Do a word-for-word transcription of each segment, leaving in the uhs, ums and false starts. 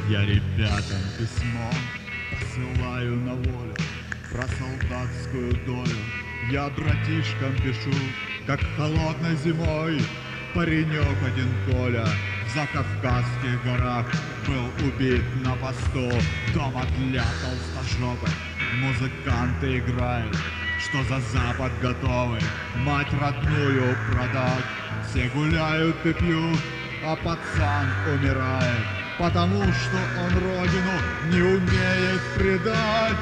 Я ребятам письмо посылаю на волю про солдатскую долю. Я братишкам пишу, как холодной зимой паренек один Коля в Закавказских горах был убит на посту. Дома для толстожопых музыканты играют, что за Запад готовы мать родную продать. Все гуляют и пьют, а пацан умирает, потому что он родину не умеет предать.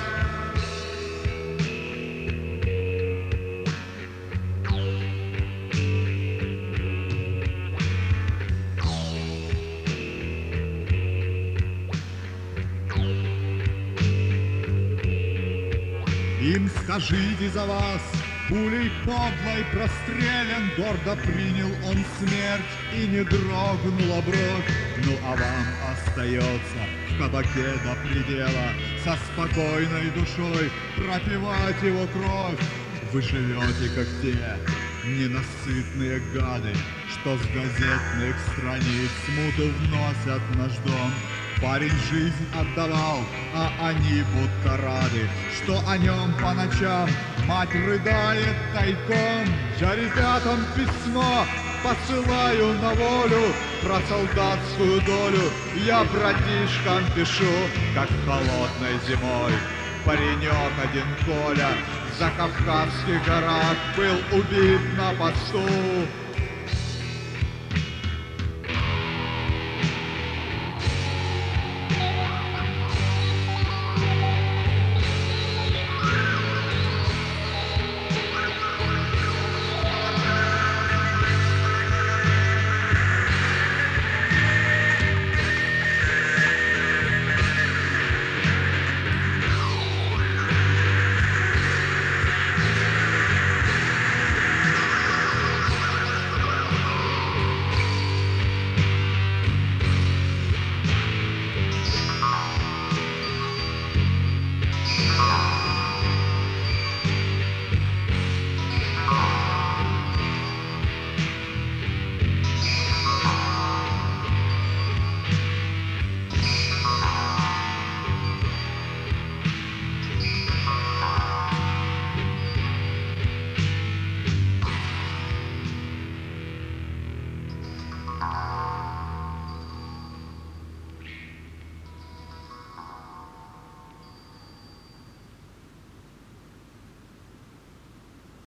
Им скажите за вас, пулей подлой прострелен, гордо принял он смерть и не дрогнула бровь. Ну а вам остается в кабаке до предела со спокойной душой пропивать его кровь. Вы живете как те ненасытные гады, что с газетных страниц смуту вносят в наш дом. Парень жизнь отдавал, а они будто рады, что о нем по ночам мать рыдает тайком. Я ребятам письмо посылаю на волю про солдатскую долю. Я братишкам пишу, как холодной зимой паренек один Коля в Закавказских горах был убит на посту.